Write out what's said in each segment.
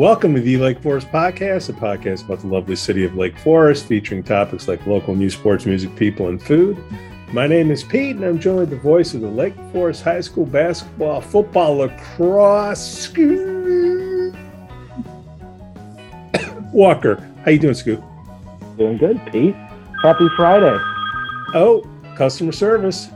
Welcome to the Lake Forest Podcast, a podcast about the lovely city of Lake Forest, featuring topics like local news, sports, music, people, and food. My name is Pete, and I'm joined with the voice of the Lake Forest High School basketball, football, lacrosse, Walker. How you doing, Scoot? Doing good, Pete. Happy Friday. Oh, customer service.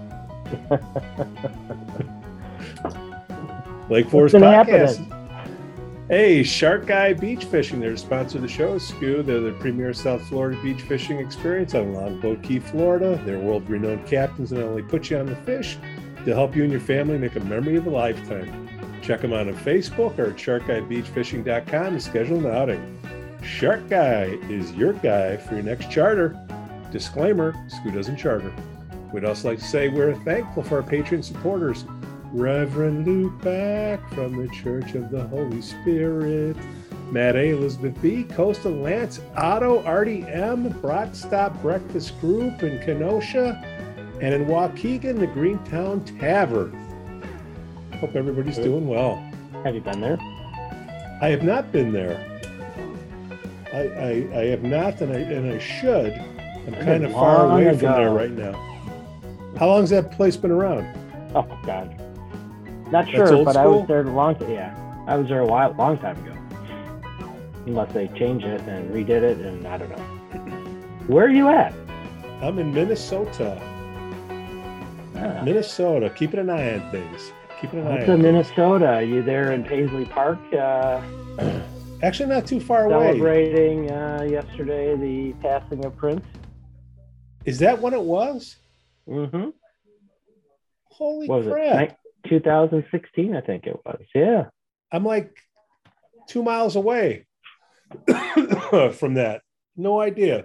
Lake Forest Podcast. Hey, Shark Guy Beach Fishing. They're the sponsor of the show. Scoo, they're the premier South Florida beach fishing experience on Longboat Key, Florida. They're world-renowned captains that not only put you on the fish, they'll help you and your family make a memory of a lifetime. Check them out on Facebook or at sharkguybeachfishing.com to schedule an outing. Shark Guy is your guy for your next charter. Disclaimer, Scoo doesn't charter. We'd also like to say we're thankful for our Patreon supporters. Reverend Luke Back from the Church of the Holy Spirit, Matt A. Elizabeth B., Coastal Lance, Otto, Artie M., Broad Stop Breakfast Group in Kenosha, and in Waukegan, the Greentown Tavern. Hope everybody's doing well. Have you been there? I have not been there. I have not, and I should. I'm kind of far away from there right now. How long has that place been around? Oh, God. Not sure, but I was there a long time. Yeah, I was there long time ago. Unless they changed it and redid it, and I don't know. Where are you at? I'm in Minnesota. Minnesota, keeping an eye on things. What's in Minnesota? Are you there in Paisley Park? Actually, not too far away. Celebrating yesterday the passing of Prince. Is that when it was? Mm-hmm. Holy crap. 2016, I think it was. Yeah. I'm like 2 miles away from that. No idea.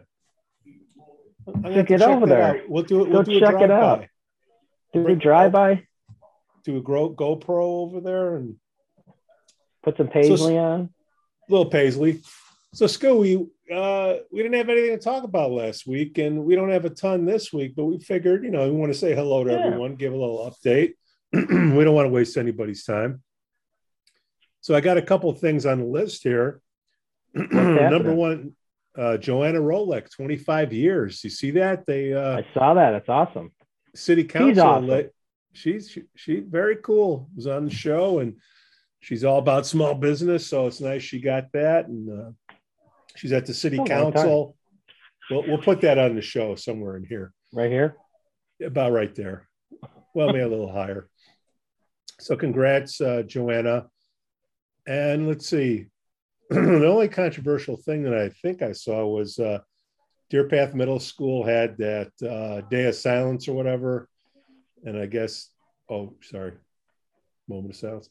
I'm gonna get over there. We'll do it. Go check it out. Do a drive-by. Do a GoPro over there and put some Paisley on. Little Paisley. So, Scoo, we didn't have anything to talk about last week, and we don't have a ton this week, but we figured, we want to say hello to everyone, give a little update. We don't want to waste anybody's time. So I got a couple of things on the list here. Number one, Joanna Rolek, 25 years. You see that? I saw that. It's awesome. City Council. She's awesome. She's very cool. Was on the show, and she's all about small business, so it's nice she got that. And she's at the City Council. We'll put that on the show somewhere in here. Right here? About right there. Well, maybe a little higher. So congrats, Joanna. And let's see. The only controversial thing that I think I saw was Deer Path Middle School had that day of silence or whatever. And I guess, moment of silence.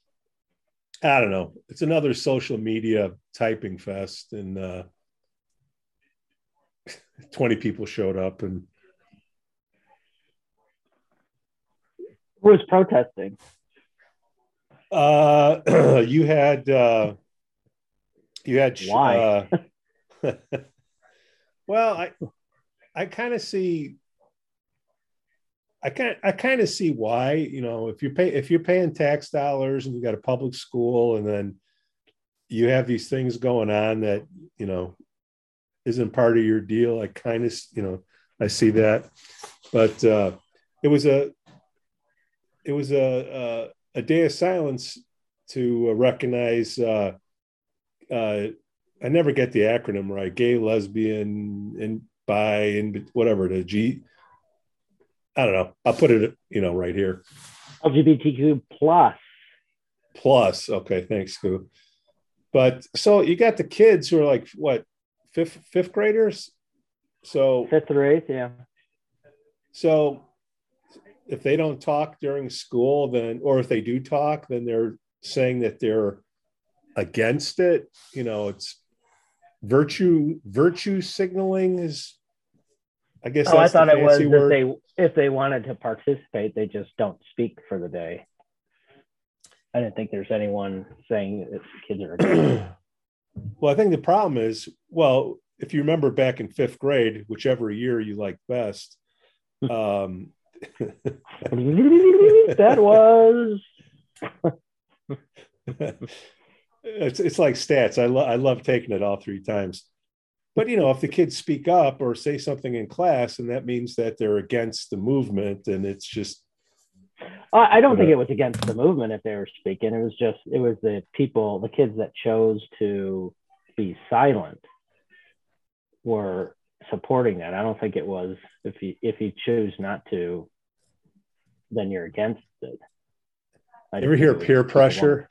I don't know. It's another social media typing fest. And 20 people showed up. And who was protesting? You had why? Well, I kind of see why, if you're paying tax dollars and you got a public school and then you have these things going on that, isn't part of your deal. I kind of, I see that, but it was a day of silence to recognize, I never get the acronym right, gay, lesbian, and bi, and whatever, the G. I don't know. I'll put it, right here. LGBTQ plus. Plus. Okay. Thanks, Scoo. But so you got the kids who are like, what, fifth graders? So fifth or eighth, yeah. So if they don't talk during school, or if they do talk, then they're saying that they're against it. It's virtue signaling is, I guess. I thought it was that if they wanted to participate, they just don't speak for the day. I didn't think there's anyone saying that kids are against it. Well, I think the problem is, if you remember back in fifth grade, whichever year you like best, that was it's like stats. I love taking it all 3 times. But if the kids speak up or say something in class, and that means that they're against the movement, and it's just. I don't think it was against the movement if they were speaking. It was the kids that chose to be silent were supporting that. I don't think it was if you choose not to, then you're against it. You ever hear peer pressure?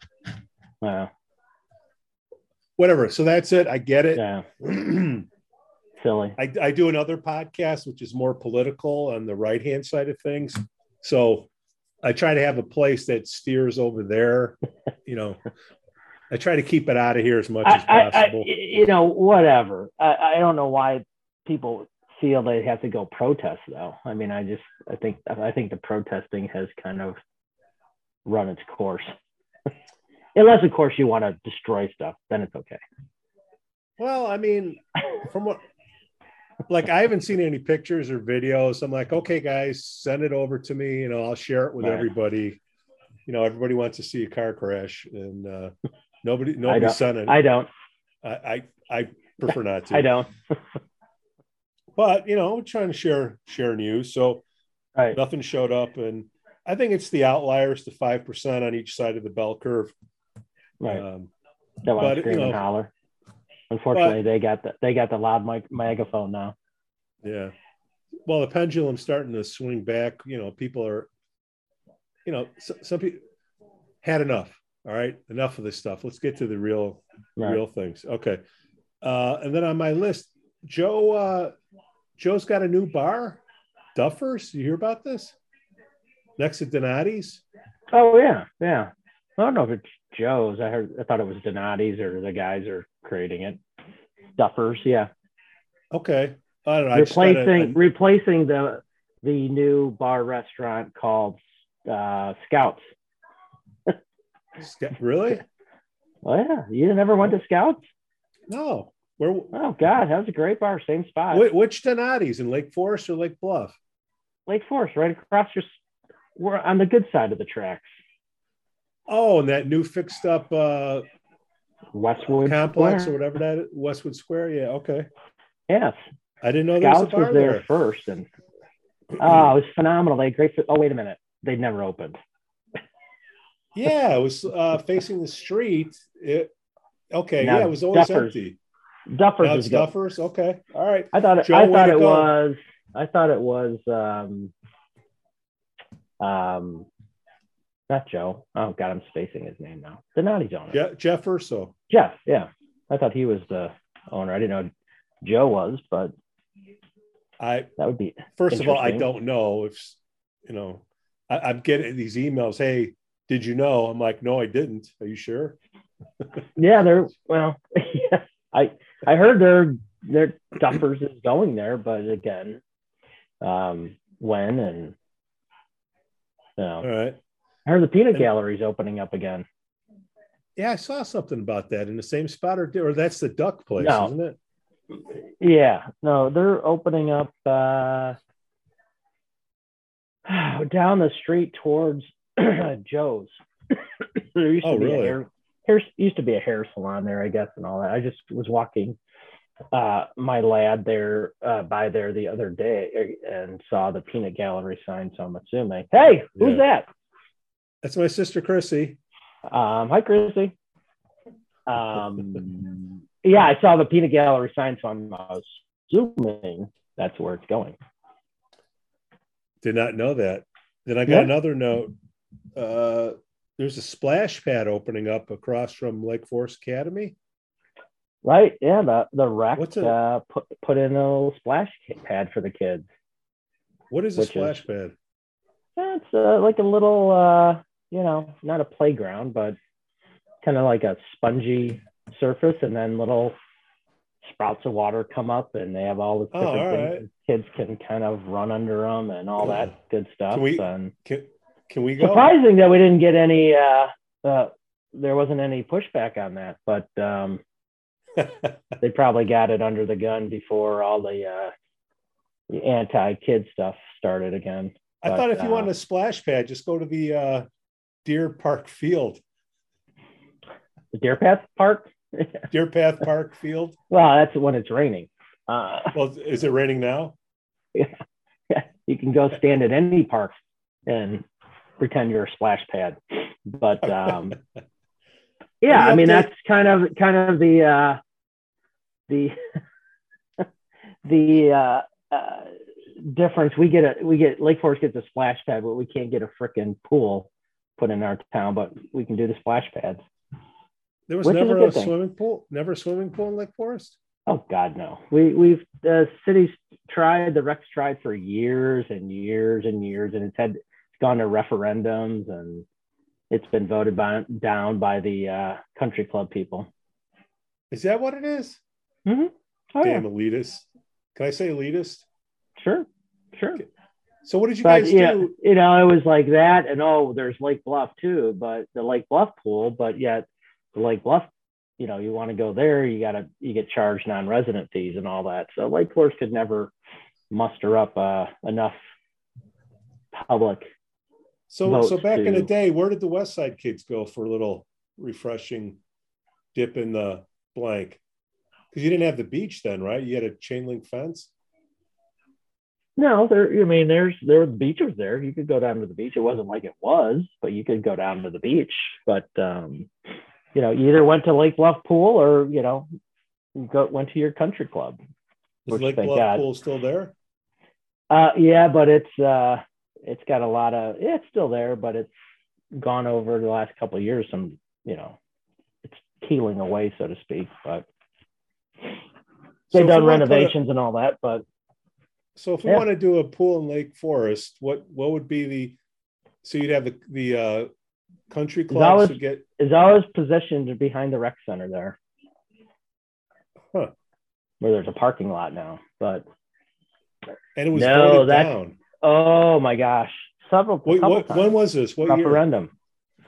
Whatever. So that's it. I get it. Yeah. Silly. I do another podcast, which is more political on the right-hand side of things. So I try to have a place that steers over there. I try to keep it out of here as much as possible. Whatever. I don't know why people feel they have to go protest, though. I mean, I think the protesting has kind of run its course. Unless, of course, you want to destroy stuff, then it's okay. Well, I mean, from what, I haven't seen any pictures or videos. I'm like, okay, guys, send it over to me. I'll share it with everybody. Everybody wants to see a car crash, and nobody's sending it. I don't. I prefer not to. I don't. But trying to share news. So nothing showed up, and I think it's the outliers, the 5% on each side of the bell curve. Right. That want to scream and holler. Unfortunately, they got the loud megaphone now. Yeah. Well, the pendulum's starting to swing back. People are, some people had enough. All right, enough of this stuff. Let's get to the real things. Okay. And then on my list, Joe's got a new bar, Duffers. You hear about this? Next to Donati's. Oh yeah. I don't know if it's Joe's. I thought it was Donati's, or the guys are creating it. Duffers, yeah. Okay. I don't know. Replacing the new bar restaurant called Scouts. Really? Oh yeah. You never went to Scouts? No. Where? Oh God, that was a great bar. Same spot. Which Donati's, in Lake Forest or Lake Bluff? Lake Forest, right across. We're on the good side of the tracks. Oh, and that new fixed up Westwood complex Square? Or whatever that is, Westwood Square. Yeah, okay. Yes. I didn't know Scouts there was a bar there there first, and it was phenomenal. They had great. Oh, wait a minute, they'd never opened. Yeah, it was facing the street. It was always Duffers. empty. Duffers now is it's Duffers. Okay, all right. I thought it was not Joe. Oh God, I'm spacing his name now. Donati's owner. Jeff Urso. Jeff, yeah. I thought he was the owner. I didn't know Joe was, but that would be. First of all, I don't know if I'm getting these emails. Hey, did you know? I'm like, no, I didn't. Are you sure? Yeah, yeah, I heard their Duffers is going there, but again, when and all right. I heard the peanut gallery's opening up again. Yeah, I saw something about that in the same spot, or that's the duck place, isn't it? Yeah, no, they're opening up down the street towards Joe's. There used to be a hair salon there, I guess, and all that. I just was walking my lad there by there the other day and saw the peanut gallery sign, so I'm assuming. Hey, who's that? That's my sister Chrissy. Hi, Chrissy. Yeah, I saw the peanut gallery sign, so I'm assuming that's where it's going. Did not know that. Then I got another note. There's a splash pad opening up across from Lake Forest Academy. Right, yeah, the rec put in a little splash pad for the kids. What is a splash pad? It's like a little, not a playground, but kind of like a spongy surface, and then little sprouts of water come up, and they have all the different things. Right. Kids can kind of run under them and all that good stuff. Can we go? Surprising that we didn't get any. There wasn't any pushback on that, but they probably got it under the gun before all the anti-kid stuff started again. I thought if you wanted a splash pad, just go to the Deer Park Field. The Deer Path Park? Deer Path Park field? Well, that's when it's raining. Well, is it raining now? Yeah. You can go stand at any park and pretend you're a splash pad. But yeah, I mean, that's kind of the the difference. We get Lake Forest gets a splash pad, but we can't get a freaking pool put in our town, but we can do the splash pads. There was never a swimming pool? Never a swimming pool in Lake Forest? Oh God, no. We've the city's tried, the rec's tried for years and years and years, and it's gone to referendums, and it's been voted down by the country club people. Is that what it is? Mm-hmm. Oh, damn, yeah. Elitist. Can I say elitist? Sure. Okay. So what did you guys do? It was like that, and there's Lake Bluff too, but the Lake Bluff pool, but yet the Lake Bluff, you want to go there, you get charged non-resident fees and all that. So Lake Forest could never muster up enough public. So back in the day, where did the West Side kids go for a little refreshing dip in the blank? Because you didn't have the beach then, right? You had a chain link fence. No, there were beaches there. You could go down to the beach. It wasn't like it was, but you could go down to the beach. But you either went to Lake Bluff pool or went to your country club. Is Lake Bluff pool still there? Yeah, but it's got a lot of. Yeah, it's still there, but it's gone over the last couple of years. Some it's peeling away, so to speak. But they've done renovations and all that. But so if we want to do a pool in Lake Forest, what would be so you'd have the country clubs is always positioned behind the rec center there, where there's a parking lot now. But and it was voted down. Oh my gosh! When was this? What referendum? Year?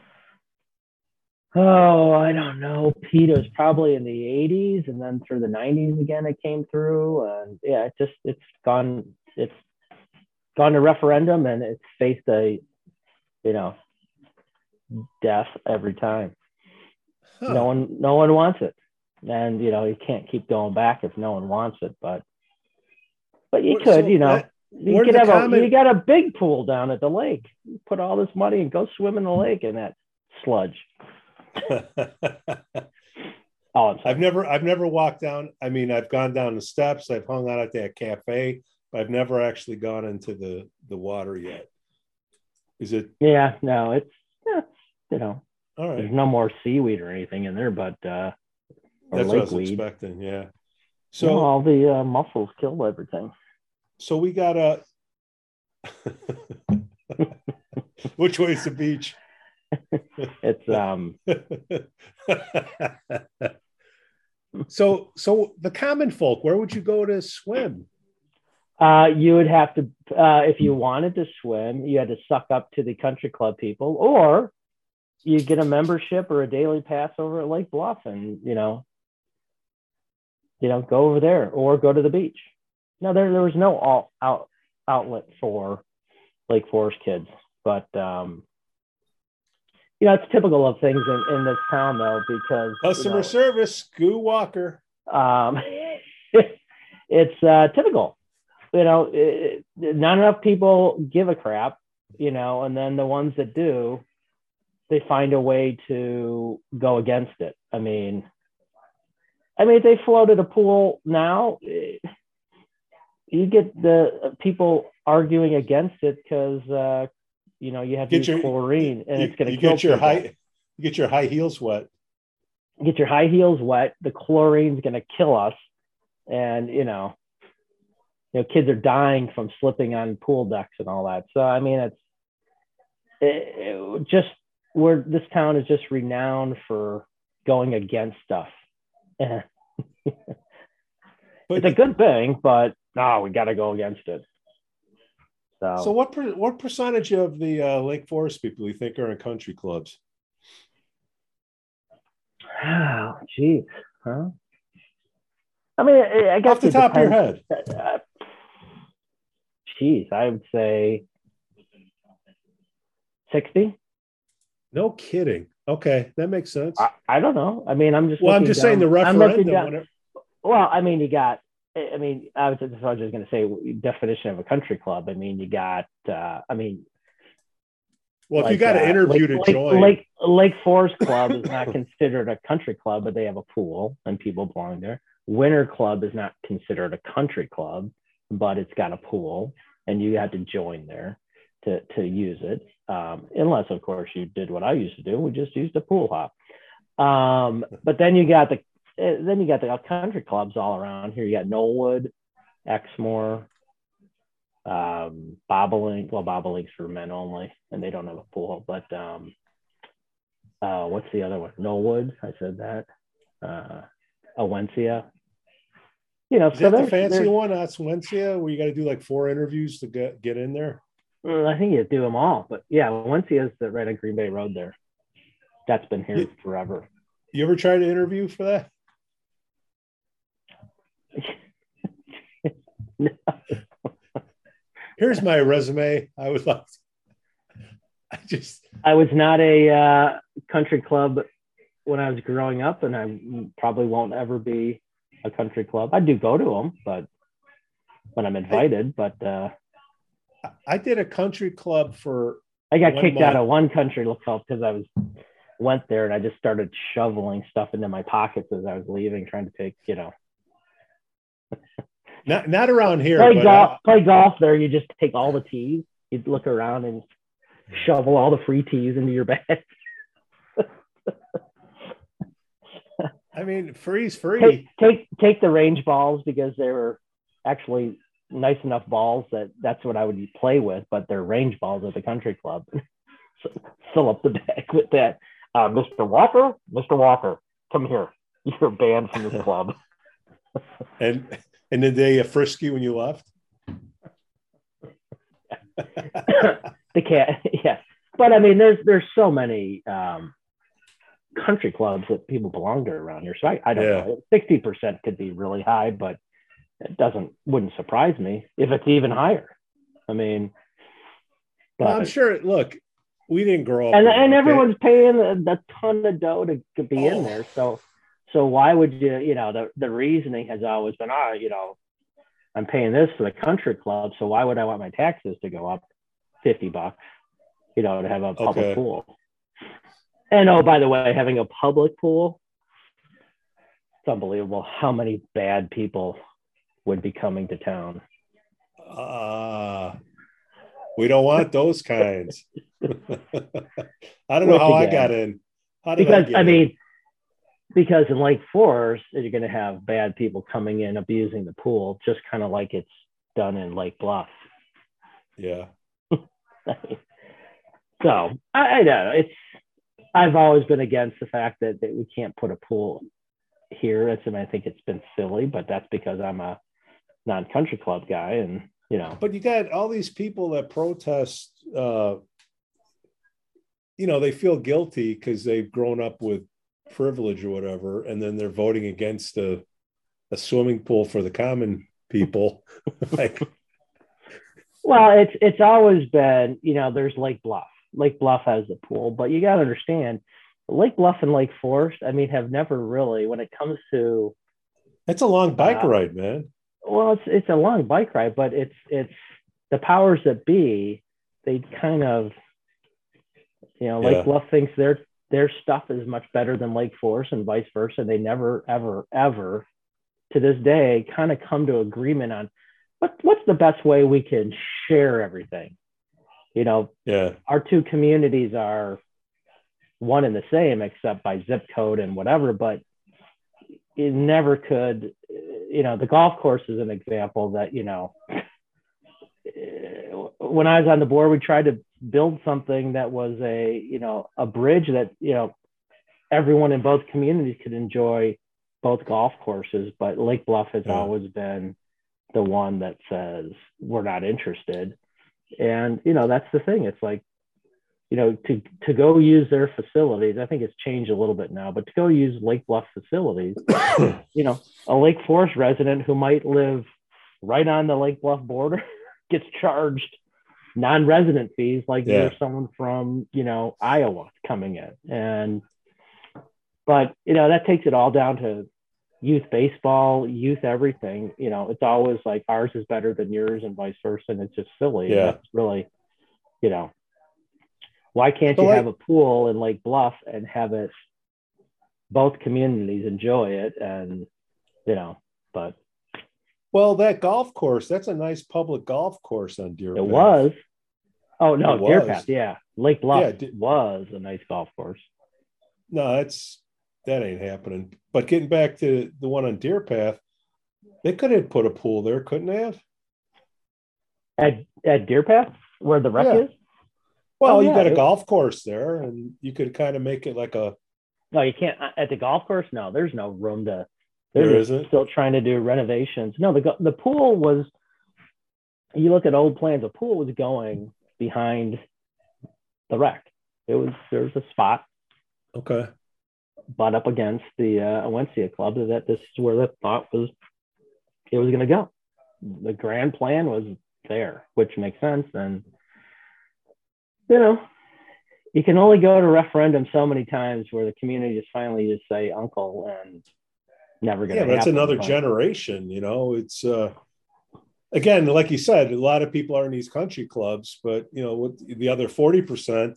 Oh, I don't know. Pete, was probably in the 80s, and then through the 90s again, it came through, and yeah, it's gone to referendum, and it's faced a, death every time. Huh. No one wants it, and you can't keep going back if no one wants it, but you could, you could have you got a big pool down at the lake. You put all this money and go swim in the lake in that sludge. I've never walked down. I mean, I've gone down the steps. I've hung out at that cafe, but I've never actually gone into the water yet. Is it? Yeah, no, it's all right. There's no more seaweed or anything in there, but that's what I was expecting. Yeah. So all the mussels killed everything. So we got which way is the beach? It's So the common folk, where would you go to swim? You would have to if you wanted to swim, you had to suck up to the country club people, or you get a membership or a daily pass over at Lake Bluff, and go over there or go to the beach. No, there was no outlet for Lake Forest kids, but it's typical of things in this town, though, because customer service, Scoo Walker. It's typical. Not enough people give a crap, and then the ones that do, they find a way to go against it. I mean, if they floated a pool now, you get the people arguing against it because you have to use chlorine, and it's going to kill people. You get your high heels wet. Get your high heels wet. The chlorine's going to kill us, and kids are dying from slipping on pool decks and all that. So I mean, it's just where this town is just renowned for going against stuff. It's a good thing, but no, we got to go against it. So what percentage of the Lake Forest people do you think are in country clubs? Oh, geez. Huh? I mean, I guess off the top of your head. Geez, I would say 60. No kidding. Okay, that makes sense. I don't know. I mean, I'm just I'm just saying the referendum. Well, I mean, you got. I mean, I was just going to say definition of a country club. I mean, you got. Well, if you got an interview to join, Lake Forest Club is not considered a country club, but they have a pool and people belong there. Winter Club is not considered a country club, but it's got a pool and you have to join there to use it. Unless, of course, you did what I used to do. We just used a pool hop. But then you got the country clubs all around here. You got Knollwood, Exmoor, Bobolink. Well, Bobolink's for men only, and they don't have a pool. But what's the other one? Knollwood. I said that. Awencia. You know, is that the fancy one? That's Awencia, where you got to do like 4 interviews to get in there. I think you do them all, but yeah, Awencia is right on Green Bay Road there. That's been here forever. You ever tried to interview for that? No. Here's my resume. I was not a country club when I was growing up, and I probably won't ever be a country club. I do go to them, but when I'm invited. I did a country club I got kicked out of one country club because went there and I just started shoveling stuff into my pockets as I was leaving, trying to take, Not around here. Play golf there. You just take all the tees. You'd look around and shovel all the free tees into your bag. I mean, free's free. Take the range balls because they were actually nice enough balls that's what I would play with, but they're range balls at the country club. So fill up the bag with that. Mr. Walker, come here. You're banned from this club. And did they frisk you when you left? The cat, yeah. But I mean, there's so many country clubs that people belong to around here. So I don't know. 60% could be really high, but it wouldn't surprise me if it's even higher. I mean, well, I'm sure. Look, we didn't grow up, and everyone's paying a ton of dough to be in there. So why would you? The reasoning has always been, I'm paying this for the country club, so why would I want my taxes to go up $50? To have a public pool. And by the way, having a public pool, it's unbelievable how many bad people would be coming to town. We don't want those kinds. I don't know how I got in. Because in Lake Forest, you're going to have bad people coming in abusing the pool, just kind of like it's done in Lake Bluff. Yeah. So I don't know. I've always been against the fact that we can't put a pool here. I think it's been silly, but that's because I'm a non-country club guy, and But you got all these people that protest. They feel guilty because they've grown up with privilege or whatever, and then they're voting against a swimming pool for the common people. Well, it's always been, there's Lake Bluff. Lake Bluff has a pool, but you got to understand, Lake Bluff and Lake Forest, have never really, when it comes to. It's a long bike ride, man. Well, it's a long bike ride, but it's the powers that be. They kind of, Lake Bluff thinks their stuff is much better than Lake Forest and vice versa. They never, ever, ever, to this day, kind of come to agreement on what's the best way we can share everything. Our two communities are one and the same, except by zip code and whatever, but it never could, the golf course is an example that, when I was on the board, we tried to build something that was a bridge that, everyone in both communities could enjoy both golf courses, but Lake Bluff has always been the one that says we're not interested. And, that's the thing. It's like, to go use their facilities, I think it's changed a little bit now, but to go use Lake Bluff facilities, a Lake Forest resident who might live right on the Lake Bluff border gets charged non-resident fees like there's someone from, Iowa. coming in. But that takes it all down to youth baseball, youth everything. It's always like ours is better than yours and vice versa. And it's just silly. Yeah. And that's really, why can't you have a pool in Lake Bluff and have it, both communities enjoy it? And, but. Well, that golf course, that's a nice public golf course on Deer Path. It was. Oh, no, Deer Path, yeah. Lake Bluff was a nice golf course. No, that ain't happening. But getting back to the one on Deer Path, they could have put a pool there, couldn't they have? At Deer Path, where the wreck is? Well, you got a golf course there, and you could kind of make it like a... No, you can't. At the golf course, no, there's no room to... There isn't? Still trying to do renovations. No, the pool was... You look at old plans, the pool was going behind the wreck. There was a spot. Okay. Butt up against the Awencia Club, that this is where the thought was it was going to go. The grand plan was there, which makes sense. And, you can only go to referendum so many times where the community just finally just say uncle and never going to happen. Yeah, that's another generation, it's again, like you said, a lot of people are in these country clubs, but, with the other 40%,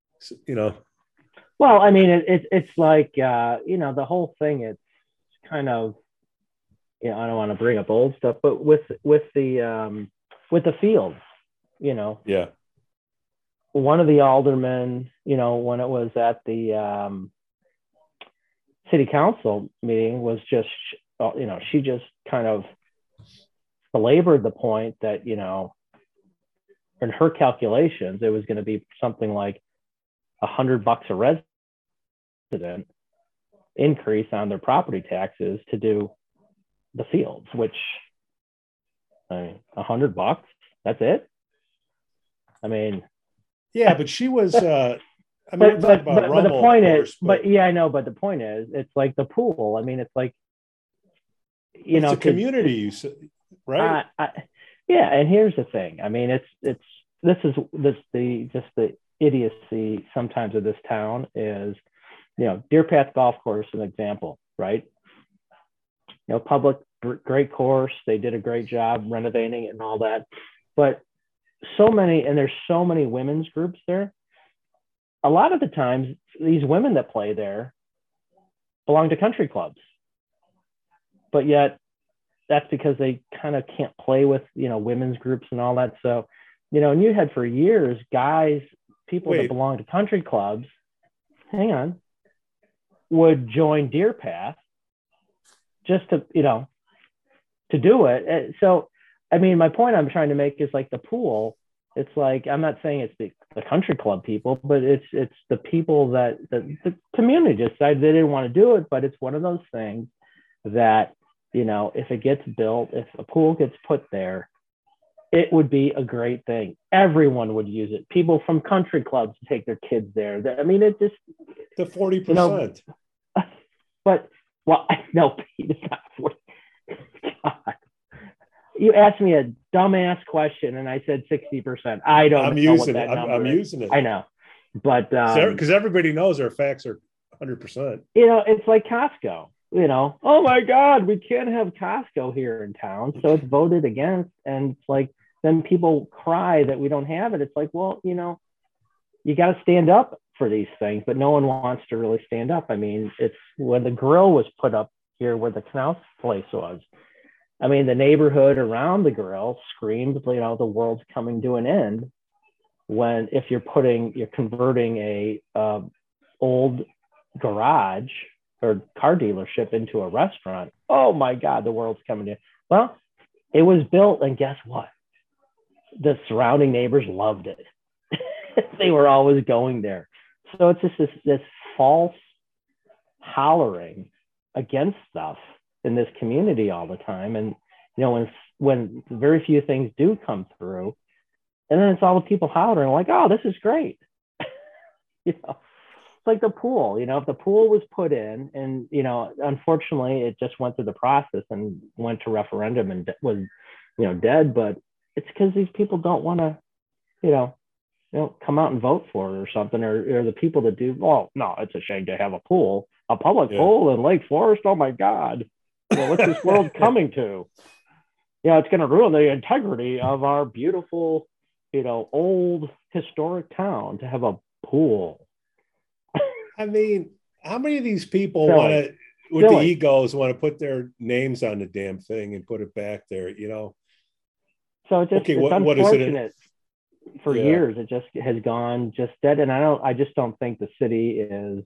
Well, I mean, it's like, the whole thing, it's kind of, I don't want to bring up old stuff, but with the fields, Yeah. One of the aldermen, when it was at the city council meeting was just, she just kind of belabored the point that, in her calculations, it was going to be something like $100 a resident increase on their property taxes to do the fields, which, I mean, $100, that's it. I mean, yeah, but she was, but the point is, I know, but the point is, it's like the pool. I mean, it's like, it's a community, right? Yeah, and here's the thing. I mean, the idiocy sometimes of this town is, Deer Path Golf Course, an example, right? Public, great course. They did a great job renovating it and all that. But there's so many women's groups there. A lot of the times, these women that play there belong to country clubs. But yet, that's because they kind of can't play with, women's groups and all that. So, and you had for years, people that belong to country clubs, would join Deer Path just to do it. So, I mean, my point I'm trying to make is like the pool. It's like, I'm not saying it's the country club people, but it's the people that the community decided they didn't want to do it. But it's one of those things that, if it gets built, if a pool gets put there, it would be a great thing. Everyone would use it. People from country clubs take their kids there. I mean, it just... The 40%. But, well, no, it's not 40. God. You asked me a dumbass question, and I said 60%. I don't I'm know using what that it. number I'm is. using it. I know. But... Because everybody knows our facts are 100%. It's like Costco. Oh my God, we can't have Costco here in town. So it's voted against. And it's like, then people cry that we don't have it. It's like, well, you got to stand up for these things, but no one wants to really stand up. I mean, it's when the grill was put up here where the Knaus place was. I mean, the neighborhood around the grill screamed, the world's coming to an end. If you're converting a old garage or car dealership into a restaurant, oh my God, the world's coming in. Well, it was built, and guess what? The surrounding neighbors loved it. They were always going there. So it's just this false hollering against stuff in this community all the time. And, when very few things do come through, and then it's all the people hollering like, oh, this is great. It's like the pool, if the pool was put in and, unfortunately it just went through the process and went to referendum and was, dead, but it's because these people don't want to, come out and vote for it or something, or the people that do. Well, no, it's a shame to have a public pool in Lake Forest. Oh my God, what's this world coming to? It's going to ruin the integrity of our beautiful, old historic town to have a pool. I mean, how many of these people want to, with the egos, want to put their names on the damn thing and put it back there, So it's unfortunate. For years, it just has gone just dead. And I just don't think the city is,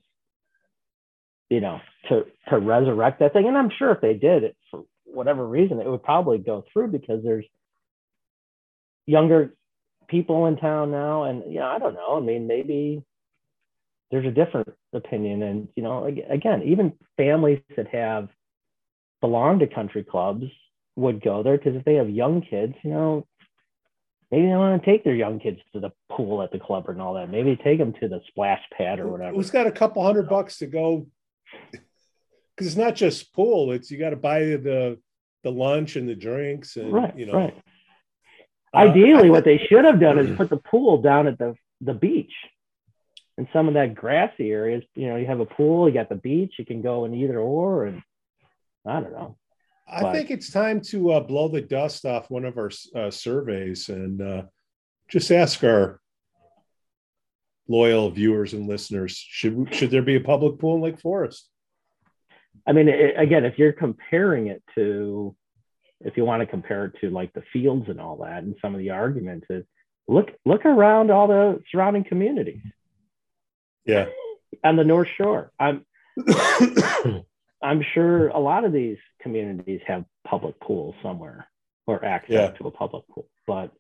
to resurrect that thing. And I'm sure if they did it for whatever reason, it would probably go through, because there's younger people in town now. And, I don't know. I mean, maybe there's a different opinion. And, again, even families that belong to country clubs would go there, because if they have young kids, maybe they want to take their young kids to the pool at the club and all that. Maybe take them to the splash pad or whatever. Who's got a couple $100 to go? Because it's not just pool. It's, you got to buy the lunch and the drinks and, Right. Ideally, what they should have done is put the pool down at the beach and some of that grassy areas. You have a pool, you got the beach, you can go in either or, and I don't know. I think it's time to blow the dust off one of our surveys and just ask our loyal viewers and listeners, should there be a public pool in Lake Forest? I mean, again, if you're comparing it to, if you want to compare it to like the fields and all that, and some of the arguments is look around all the surrounding communities. Yeah. On the North Shore. I'm sure a lot of these communities have public pools somewhere or access to a public pool, but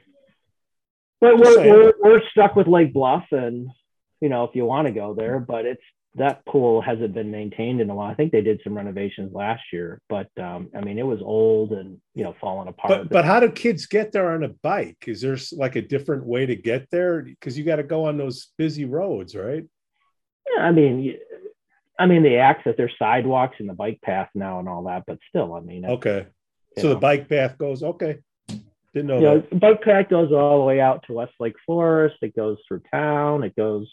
we're stuck with Lake Bluff, and if you want to go there, but that pool hasn't been maintained in a while. I think they did some renovations last year, but I mean, it was old and falling apart. But how do kids get there on a bike? Is there like a different way to get there? Because you got to go on those busy roads, right? Yeah, I mean, the access, there's sidewalks and the bike path now and all that, but still, I mean. Okay. So the bike path goes, okay. Didn't know that. The bike path goes all the way out to West Lake Forest. It goes through town. It goes,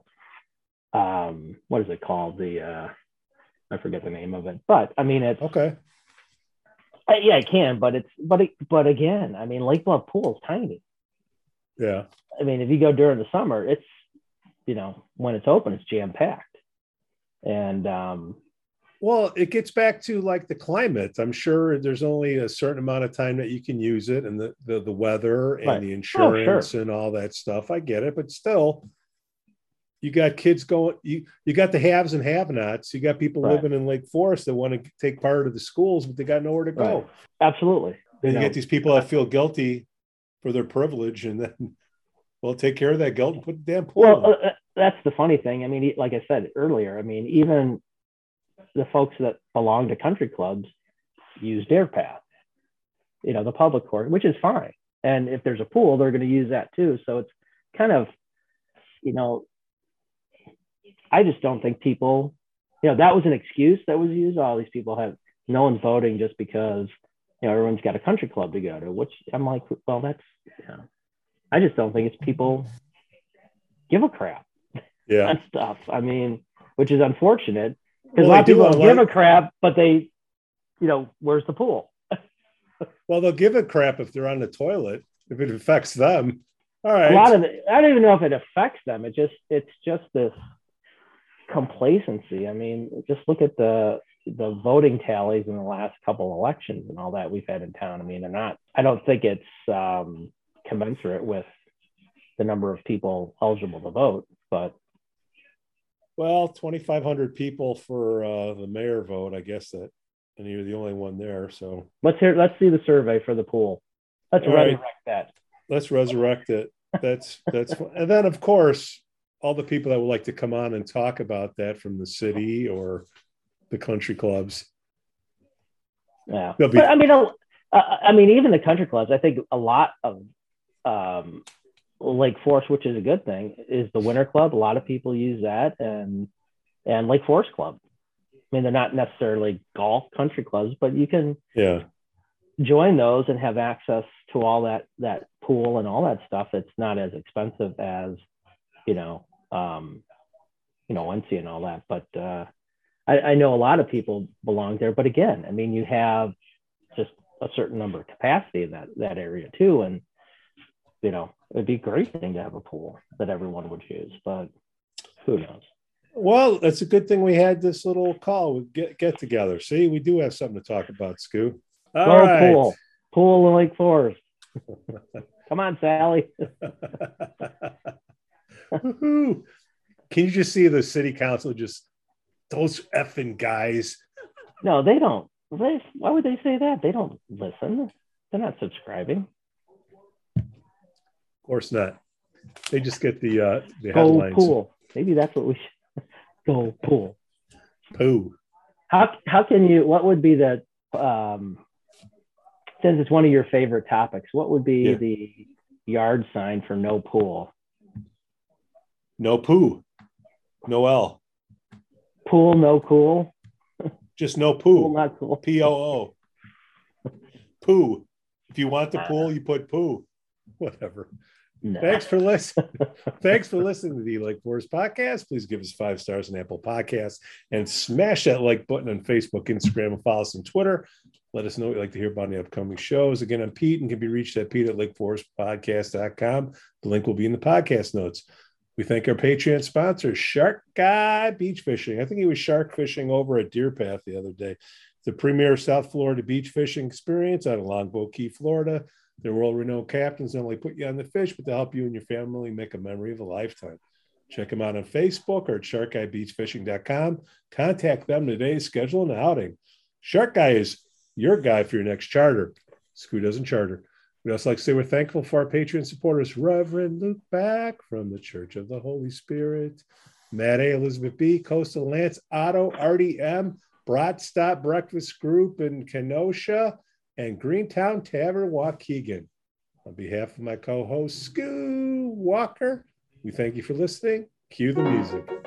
what is it called? I forget the name of it, but I mean, it's. Okay. Yeah, it can, but again, I mean, Lake Bluff Pool is tiny. Yeah. I mean, if you go during the summer, it's, when it's open, it's jam packed. And well, it gets back to like the climate. I'm sure there's only a certain amount of time that you can use it, and the weather and the insurance and all that stuff. I get it, but still, you got kids going. You got the haves and have-nots. You got people living in Lake Forest that want to take part of the schools, but they got nowhere to go. Right. Absolutely. You get these people that feel guilty for their privilege, and then take care of that guilt and put the damn pool. Well, that's the funny thing. I mean, like I said earlier, I mean, even the folks that belong to country clubs use their path, the public court, which is fine. And if there's a pool, they're going to use that too. So it's kind of, I just don't think people, that was an excuse that was used. All these people no one's voting just because, everyone's got a country club to go to, which I'm like, well, that's, I just don't think it's people give a crap. Yeah. And stuff. I mean, which is unfortunate, because a lot of people don't give a crap, but they, where's the pool? Well, they'll give a crap if they're on the toilet, if it affects them. All right. A lot of it, I don't even know if it affects them. It's just this complacency. I mean, just look at the voting tallies in the last couple of elections and all that we've had in town. I mean, I don't think it's commensurate with the number of people eligible to vote, but. Well, 2,500 people for the mayor vote, I guess and you're the only one there. So let's see the survey for the pool. Let's resurrect that. Let's resurrect it. That's and then of course all the people that would like to come on and talk about that from the city or the country clubs. Yeah, but I mean, even the country clubs. I think a lot of Lake Forest, which is a good thing, is the Winter Club. A lot of people use that, and Lake Forest Club. I mean, they're not necessarily golf country clubs, but you can join those and have access to all that pool and all that stuff, it's not as expensive as, Wency and all that. But I know a lot of people belong there. But again, I mean, you have just a certain number of capacity in that area too. And, it'd be a great thing to have a pool that everyone would use, but who knows? Well, it's a good thing we had this little call. We get together. See, we do have something to talk about, Scoo. All right. Pool in Lake Forest. Come on, Sally. Can you just see the city council, just those effing guys? No, they don't. Why would they say that? They don't listen. They're not subscribing. Of course not. They just get the headlines. Go pool. Maybe that's what we should. Go pool. Poo. How can you? What would be the? Since it's one of your favorite topics, what would be the yard sign for no pool? No poo. No L. Pool, no cool. Just no poo. Pool, not cool. P-O-O. Poo. If you want the pool, you put poo. Whatever. No. Thanks for listening. Thanks for listening to the Lake Forest Podcast. Please give us 5 stars on Apple Podcasts and smash that like button on Facebook, Instagram, and follow us on Twitter. Let us know what you'd like to hear about the upcoming shows. Again, I'm Pete and can be reached at pete@lakeforestpodcast.com. The link will be in the podcast notes. We thank our Patreon sponsor, Shark Guy Beach Fishing. I think he was shark fishing over at Deer Path the other day. The premier South Florida beach fishing experience out of Longboat Key, Florida. Their world-renowned captains not only put you on the fish, but they'll help you and your family make a memory of a lifetime. Check them out on Facebook or at sharkguybeachfishing.com. Contact them today, schedule an outing. Shark Guy is your guy for your next charter. Scoo doesn't charter. We'd also like to say we're thankful for our Patreon supporters, Reverend Luke Back from the Church of the Holy Spirit, Matt A., Elizabeth B., Coastal Lance, Otto, Artie M., Brat Stop Breakfast Group in Kenosha, and Greentown Tavern, Waukegan. On behalf of my co-host, Scoo Walker, we thank you for listening. Cue the music.